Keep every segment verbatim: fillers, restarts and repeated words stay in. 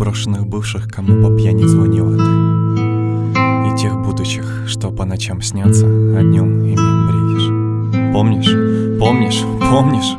брошенных бывших, кому по пьяни звонила ты, и тех будущих, что по ночам снятся, а днем ими бредишь. Помнишь? Помнишь? Помнишь?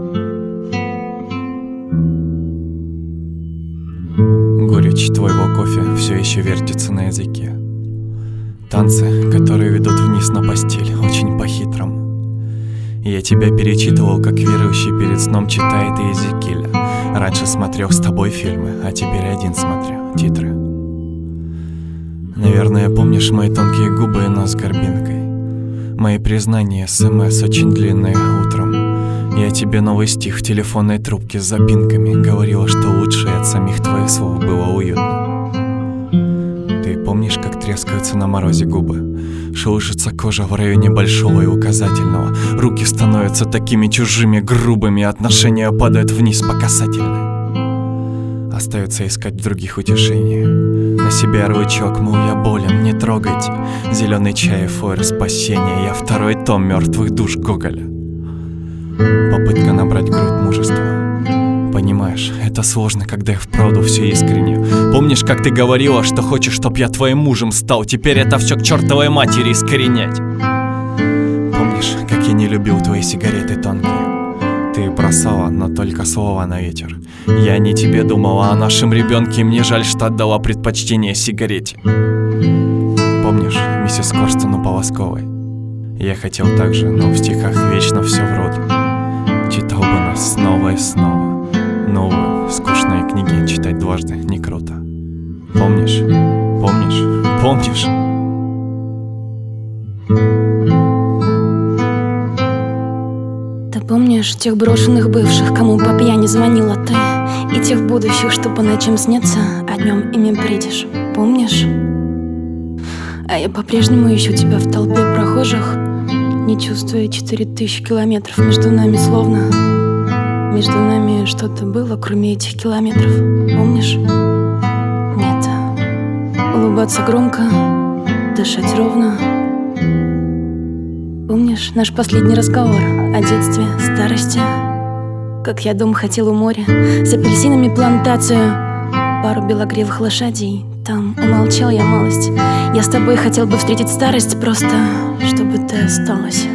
Горечь твоего кофе все еще вертится на языке. Танцы, которые ведут вниз на постель, очень по-хитрому. Я тебя перечитывал, как верующий перед сном читает Иезекииля. Раньше смотрел с тобой фильмы, а теперь один смотрю титры. Наверное, помнишь мои тонкие губы и нос с горбинкой, мои признания, смс очень длинные утром. Я тебе новый стих в телефонной трубке с запинками говорила, что лучше от самих твоих слов было уютно. Ты помнишь, как трескаются на морозе губы? Шелушится кожа в районе большого и указательного. Руки становятся такими чужими, грубыми, отношения падают вниз по касательной. Остается искать в других утешения. На себе ярлычок, мол, я болен, не трогайте. Зеленый чай и фойер спасения. Я второй том мертвых душ Гоголя. Попытка набрать грудь мужества. Понимаешь, это сложно, когда я вправду все искренне. Помнишь, как ты говорила, что хочешь, чтоб я твоим мужем стал? Теперь это все к чертовой матери искоренять. Помнишь, как я не любил твои сигареты тонкие? Ты бросала, но только слова на ветер. Я не тебе думала о нашем ребенке, и мне жаль, что отдала предпочтение сигарете. Помнишь миссис Корстон у Полосковой? Я хотел так же, но в стихах вечно все вроде. Читал бы нас снова и снова. Новые, скучные книги читать дважды не круто. Помнишь? Помнишь? Помнишь? Ты помнишь тех брошенных бывших, кому по пьяни звонила ты, и тех будущих, что по ночам снятся, а днем ими бредишь? Помнишь? А я по-прежнему ищу тебя в толпе прохожих, не чувствуя четыре тысячи километров между нами, словно между нами что-то было, кроме этих километров. Помнишь? Нет. Улыбаться громко, дышать ровно. Помнишь наш последний разговор о детстве, старости? Как я дом хотел у моря, с апельсинами плантацию, пару белогривых лошадей. Там умолчал я малость. Я с тобой хотел бы встретить старость, просто чтобы ты осталась.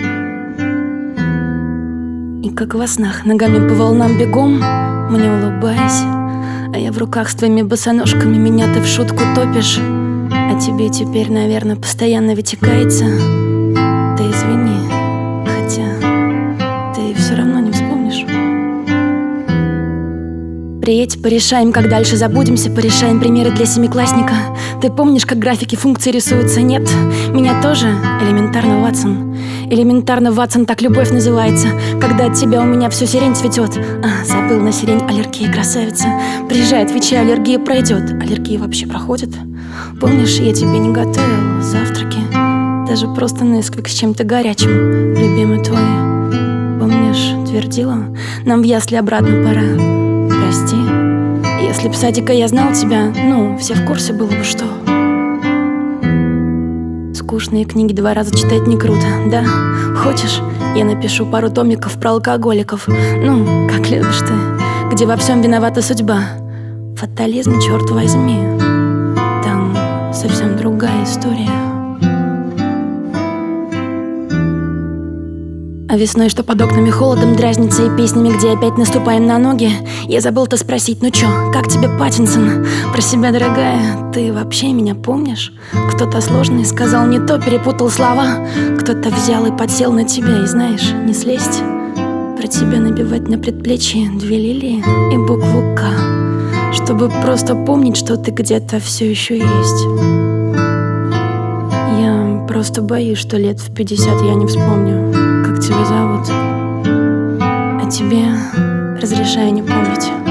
И как во снах, ногами по волнам бегом, мне улыбаясь, а я в руках с твоими босоножками, меня ты в шутку топишь. А тебе теперь, наверное, постоянно вытекается. Ты извини, хотя ты все равно не вспомнишь. Приедь, порешаем, как дальше забудемся, порешаем примеры для семиклассника. Ты помнишь, как графики функций рисуются? Нет, меня тоже элементарно, Ватсон. Элементарно, Ватсон, так любовь называется. Когда от тебя у меня все сирень цветет. А, забыл, на сирень аллергия, красавица. Приезжай, отвечай, аллергия пройдет. Аллергия вообще проходит? Помнишь, я тебе не готовил завтраки, даже просто несквик с чем-то горячим, любимый твой. Помнишь, твердила, нам в ясли обратно пора. Прости, если б садика я знал тебя, ну, все в курсе было бы, что скучные книги два раза читать не круто, да? Хочешь, я напишу пару томиков про алкоголиков, ну, как любишь ты, где во всем виновата судьба. Фатализм, черт возьми, там совсем другая история. А весной, что под окнами холодом дразнится, и песнями, где опять наступаем на ноги. Я забыл-то спросить, ну чё, как тебе, Паттинсон? Про себя, дорогая, ты вообще меня помнишь? Кто-то сложный сказал не то, перепутал слова. Кто-то взял и подсел на тебя, и знаешь, не слезть. Про тебя набивать на предплечье две лилии и букву К, чтобы просто помнить, что ты где-то все еще есть. Я просто боюсь, что лет в пятьдесят я не вспомню, как тебя зовут. А тебе разрешаю не помнить.